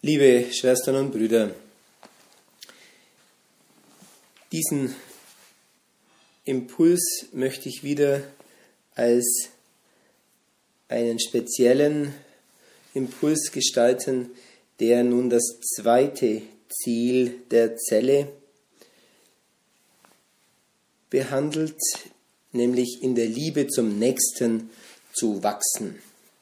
Liebe Schwestern und Brüder, diesen Impuls möchte ich wieder als einen speziellen Impuls gestalten, der nun das zweite Ziel der Zelle behandelt, nämlich in der Liebe zum Nächsten zu wachsen.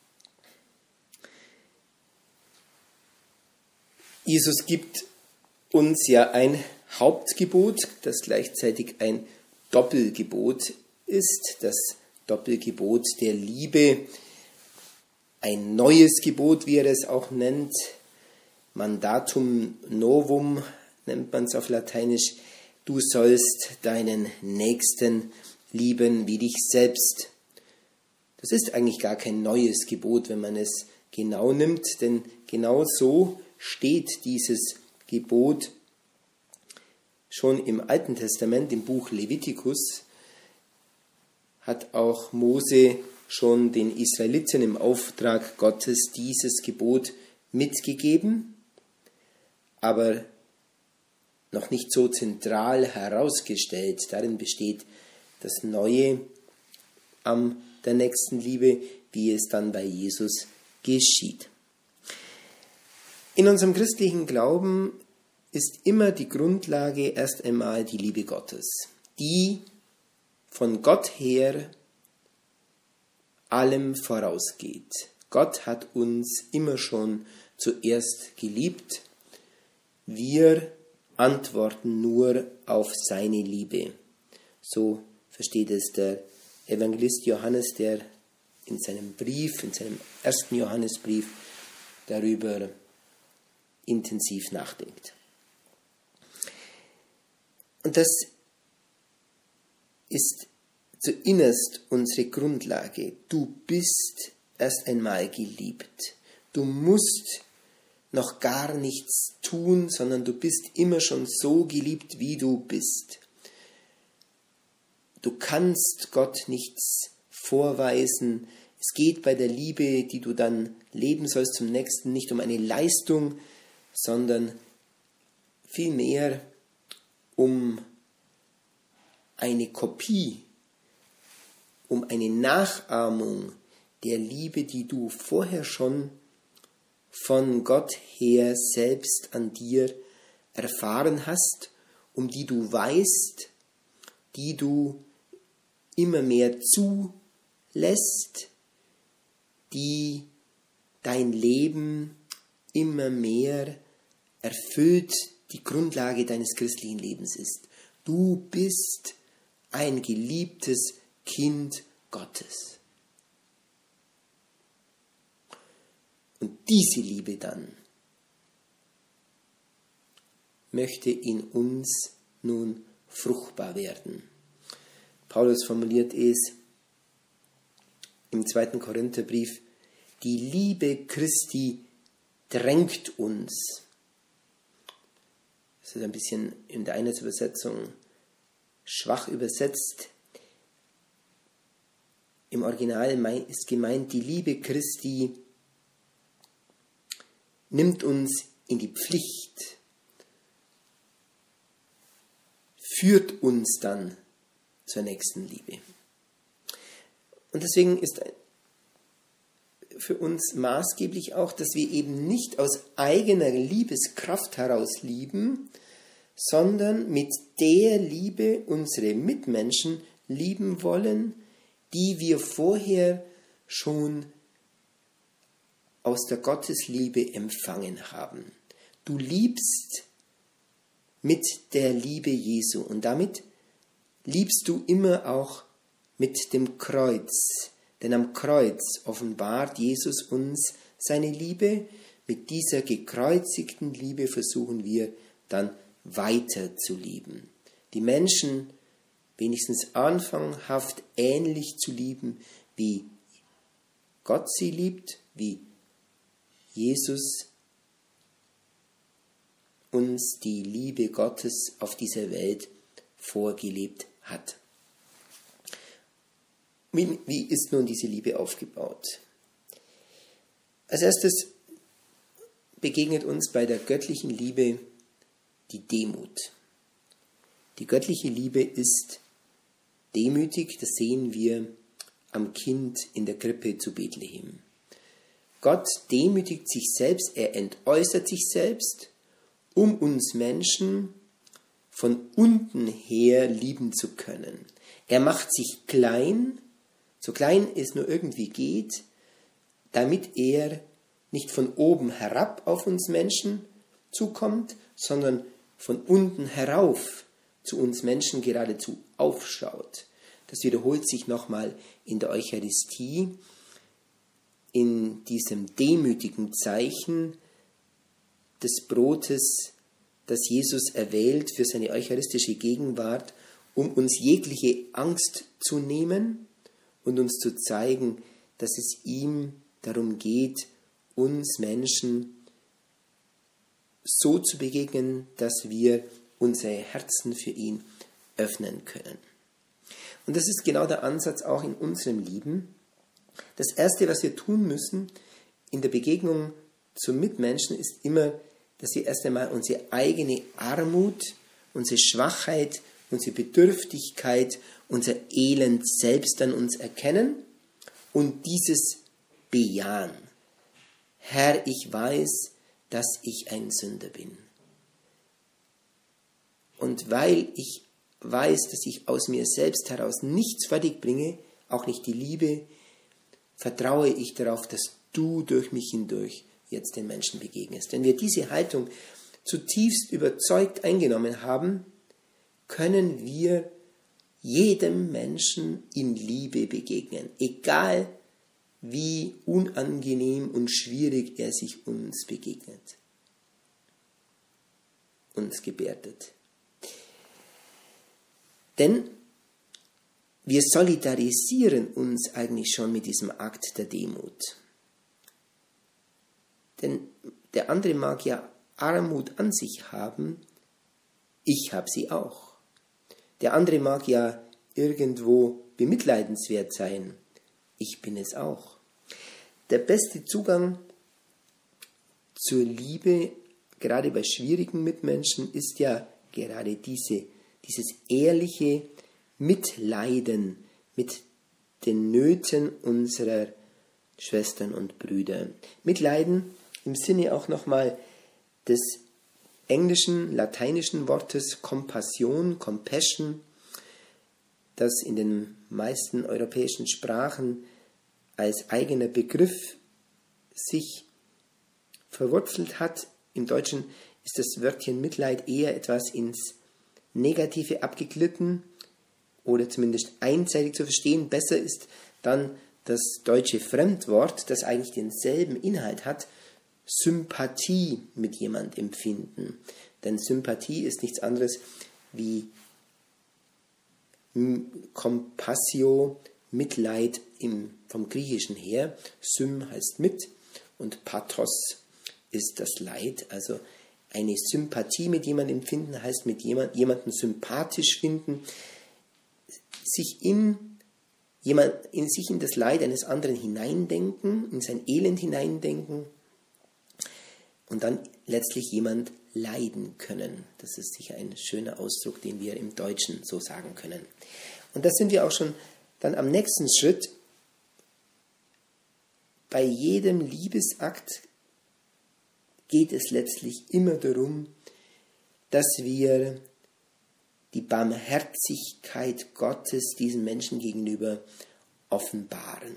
Jesus gibt uns ja ein Hauptgebot, das gleichzeitig ein Doppelgebot ist, das Doppelgebot der Liebe, ein neues Gebot, wie er es auch nennt, Mandatum Novum nennt man es auf Lateinisch, du sollst deinen Nächsten lieben wie dich selbst. Das ist eigentlich gar kein neues Gebot, wenn man es genau nimmt, denn genau so steht dieses Gebot schon im Alten Testament, im Buch Levitikus, hat auch Mose schon den Israeliten im Auftrag Gottes dieses Gebot mitgegeben, aber noch nicht so zentral herausgestellt. Darin besteht das Neue an der Nächstenliebe, wie es dann bei Jesus geschieht. In unserem christlichen Glauben ist immer die Grundlage erst einmal die Liebe Gottes, die von Gott her allem vorausgeht. Gott hat uns immer schon zuerst geliebt. Wir antworten nur auf seine Liebe. So versteht es der Evangelist Johannes, der in seinem Brief, in seinem ersten Johannesbrief darüber intensiv nachdenkt. Und das ist zuinnerst unsere Grundlage. Du bist erst einmal geliebt. Du musst noch gar nichts tun, sondern du bist immer schon so geliebt, wie du bist. Du kannst Gott nichts vorweisen. Es geht bei der Liebe, die du dann leben sollst zum Nächsten, nicht um eine Leistung, sondern vielmehr um eine Kopie, um eine Nachahmung der Liebe, die du vorher schon von Gott her selbst an dir erfahren hast, um die du weißt, die du immer mehr zulässt, die dein Leben immer mehr erfüllt, die Grundlage deines christlichen Lebens ist. Du bist ein geliebtes Kind Gottes. Und diese Liebe dann möchte in uns nun fruchtbar werden. Paulus formuliert es im 2. Korintherbrief, die Liebe Christi drängt uns. Das ist ein bisschen in der Einheitsübersetzung schwach übersetzt. Im Original ist gemeint, die Liebe Christi nimmt uns in die Pflicht, führt uns dann zur nächsten Liebe. Und deswegen ist für uns maßgeblich auch, dass wir eben nicht aus eigener Liebeskraft heraus lieben, sondern mit der Liebe unsere Mitmenschen lieben wollen, die wir vorher schon aus der Gottesliebe empfangen haben. Du liebst mit der Liebe Jesu und damit liebst du immer auch mit dem Kreuz. Denn am Kreuz offenbart Jesus uns seine Liebe. Mit dieser gekreuzigten Liebe versuchen wir dann weiter zu lieben. Die Menschen wenigstens anfanghaft ähnlich zu lieben, wie Gott sie liebt, wie Jesus uns die Liebe Gottes auf dieser Welt vorgelebt hat. Wie ist nun diese Liebe aufgebaut? Als erstes begegnet uns bei der göttlichen Liebe die Demut. Die göttliche Liebe ist demütig, das sehen wir am Kind in der Krippe zu Bethlehem. Gott demütigt sich selbst, er entäußert sich selbst, um uns Menschen von unten her lieben zu können. Er macht sich klein, so klein es nur irgendwie geht, damit er nicht von oben herab auf uns Menschen zukommt, sondern von unten herauf zu uns Menschen geradezu aufschaut. Das wiederholt sich nochmal in der Eucharistie, in diesem demütigen Zeichen des Brotes, das Jesus erwählt für seine eucharistische Gegenwart, um uns jegliche Angst zu nehmen und uns zu zeigen, dass es ihm darum geht, uns Menschen so zu begegnen, dass wir unsere Herzen für ihn öffnen können. Und das ist genau der Ansatz auch in unserem Leben. Das Erste, was wir tun müssen in der Begegnung zum Mitmenschen, ist immer, dass wir erst einmal unsere eigene Armut, unsere Schwachheit, unsere Bedürftigkeit, unser Elend selbst an uns erkennen und dieses bejahen. Herr, ich weiß, dass ich ein Sünder bin. Und weil ich weiß, dass ich aus mir selbst heraus nichts fertig bringe, auch nicht die Liebe, vertraue ich darauf, dass du durch mich hindurch jetzt den Menschen begegnest. Wenn wir diese Haltung zutiefst überzeugt eingenommen haben, können wir jedem Menschen in Liebe begegnen, egal wie unangenehm und schwierig er sich uns begegnet, uns gebärdet. Denn wir solidarisieren uns eigentlich schon mit diesem Akt der Demut. Denn der andere mag ja Armut an sich haben, ich habe sie auch. Der andere mag ja irgendwo bemitleidenswert sein, ich bin es auch. Der beste Zugang zur Liebe, gerade bei schwierigen Mitmenschen, ist ja gerade dieses ehrliche Mitleiden mit den Nöten unserer Schwestern und Brüder. Mitleiden im Sinne auch nochmal des englischen, lateinischen Wortes Compassion, Compassion, das in den meisten europäischen Sprachen als eigener Begriff sich verwurzelt hat. Im Deutschen ist das Wörtchen Mitleid eher etwas ins Negative abgeglitten oder zumindest einseitig zu verstehen. Besser ist dann das deutsche Fremdwort, das eigentlich denselben Inhalt hat, Sympathie mit jemand empfinden. Denn Sympathie ist nichts anderes wie Compassio, Mitleid vom Griechischen her. Sym heißt mit und Pathos ist das Leid. Also eine Sympathie mit jemandem empfinden heißt mit jemandem sympathisch finden, sich in das Leid eines anderen hineindenken, in sein Elend hineindenken und dann letztlich jemand leiden können. Das ist sicher ein schöner Ausdruck, den wir im Deutschen so sagen können. Und da sind wir auch schon dann am nächsten Schritt. Bei jedem Liebesakt geht es letztlich immer darum, dass wir die Barmherzigkeit Gottes diesen Menschen gegenüber offenbaren.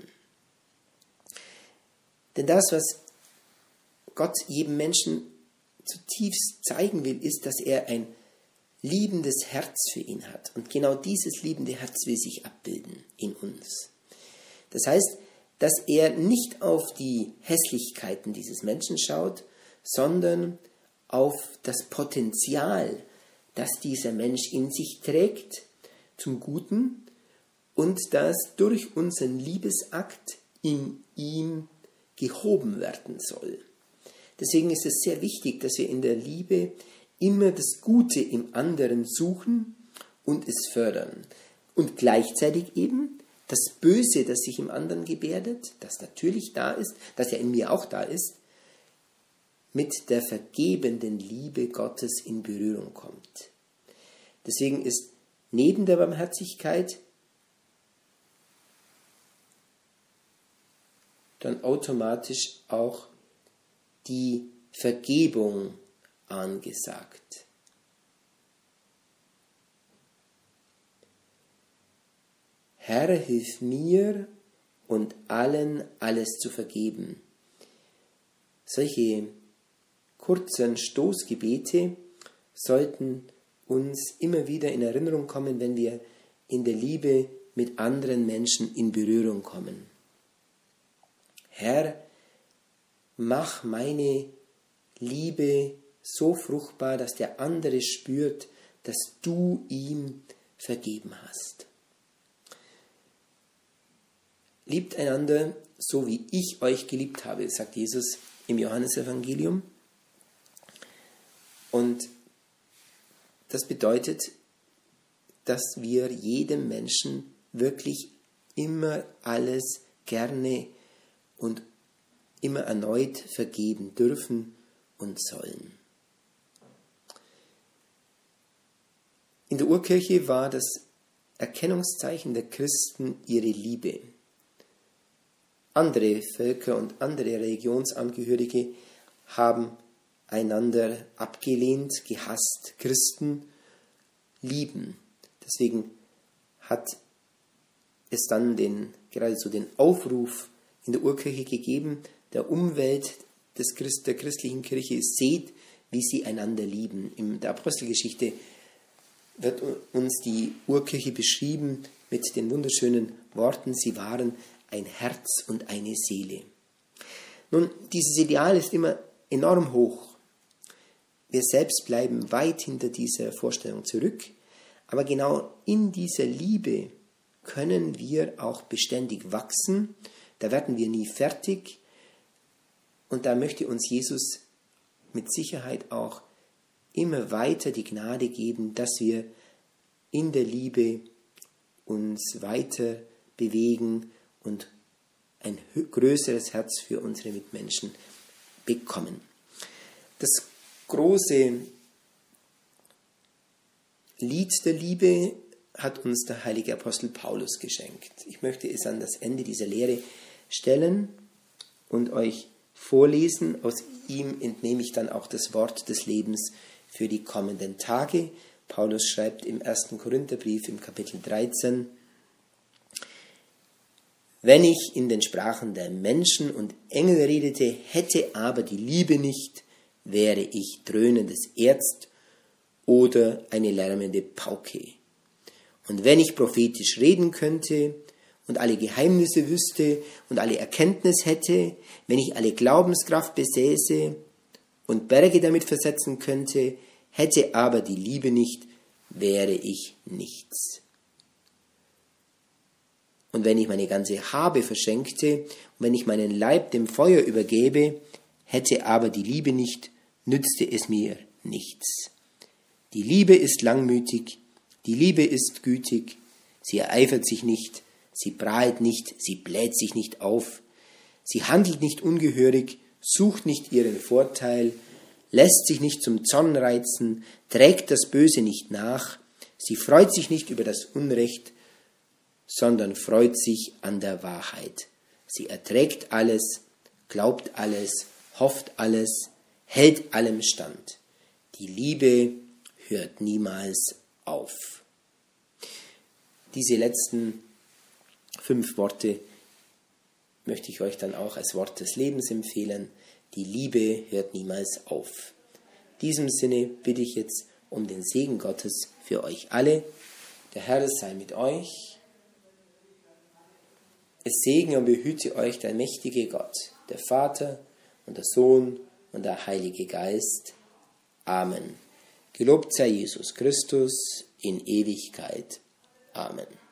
Denn das, was Gott jedem Menschen zutiefst zeigen will, ist, dass er ein liebendes Herz für ihn hat. Und genau dieses liebende Herz will sich abbilden in uns. Das heißt, dass er nicht auf die Hässlichkeiten dieses Menschen schaut, sondern auf das Potenzial, das dieser Mensch in sich trägt, zum Guten und das durch unseren Liebesakt in ihm gehoben werden soll. Deswegen ist es sehr wichtig, dass wir in der Liebe immer das Gute im anderen suchen und es fördern. Und gleichzeitig eben das Böse, das sich im anderen gebärdet, das natürlich da ist, das ja in mir auch da ist, mit der vergebenden Liebe Gottes in Berührung kommt. Deswegen ist neben der Barmherzigkeit dann automatisch auch die Vergebung angesagt. Herr, hilf mir und allen alles zu vergeben. Solche kurzen Stoßgebete sollten uns immer wieder in Erinnerung kommen, wenn wir in der Liebe mit anderen Menschen in Berührung kommen. Herr, mach meine Liebe so fruchtbar, dass der andere spürt, dass du ihm vergeben hast. Liebt einander, so wie ich euch geliebt habe, sagt Jesus im Johannesevangelium. Und das bedeutet, dass wir jedem Menschen wirklich immer alles gerne und immer erneut vergeben dürfen und sollen. In der Urkirche war das Erkennungszeichen der Christen ihre Liebe. Andere Völker und andere Religionsangehörige haben einander abgelehnt, gehasst. Christen lieben. Deswegen hat es dann geradezu den Aufruf in der Urkirche gegeben, der Umwelt der christlichen Kirche: seht, wie sie einander lieben. In der Apostelgeschichte wird uns die Urkirche beschrieben mit den wunderschönen Worten: sie waren ein Herz und eine Seele. Nun, dieses Ideal ist immer enorm hoch. Wir selbst bleiben weit hinter dieser Vorstellung zurück, aber genau in dieser Liebe können wir auch beständig wachsen. Da werden wir nie fertig und da möchte uns Jesus mit Sicherheit auch immer weiter die Gnade geben, dass wir in der Liebe uns weiter bewegen und ein größeres Herz für unsere Mitmenschen bekommen. Das große Lied der Liebe hat uns der heilige Apostel Paulus geschenkt. Ich möchte es an das Ende dieser Lehre stellen und euch vorlesen. Aus ihm entnehme ich dann auch das Wort des Lebens für die kommenden Tage. Paulus schreibt im 1. Korintherbrief im Kapitel 13: Wenn ich in den Sprachen der Menschen und Engel redete, hätte aber die Liebe nicht, wäre ich dröhnendes Erz oder eine lärmende Pauke. Und wenn ich prophetisch reden könnte und alle Geheimnisse wüsste und alle Erkenntnis hätte, wenn ich alle Glaubenskraft besäße und Berge damit versetzen könnte, hätte aber die Liebe nicht, wäre ich nichts. Und wenn ich meine ganze Habe verschenkte und wenn ich meinen Leib dem Feuer übergäbe, hätte aber die Liebe nicht, nützte es mir nichts. Die Liebe ist langmütig, die Liebe ist gütig, sie ereifert sich nicht, sie prahlt nicht, sie bläht sich nicht auf, sie handelt nicht ungehörig, sucht nicht ihren Vorteil, lässt sich nicht zum Zorn reizen, trägt das Böse nicht nach, sie freut sich nicht über das Unrecht, sondern freut sich an der Wahrheit. Sie erträgt alles, glaubt alles, hofft alles, hält allem stand. Die Liebe hört niemals auf. Diese letzten 5 Worte möchte ich euch dann auch als Wort des Lebens empfehlen. Die Liebe hört niemals auf. In diesem Sinne bitte ich jetzt um den Segen Gottes für euch alle. Der Herr sei mit euch. Es segne und behüte euch der mächtige Gott, der Vater und der Sohn und der Heilige Geist. Amen. Gelobt sei Jesus Christus in Ewigkeit. Amen.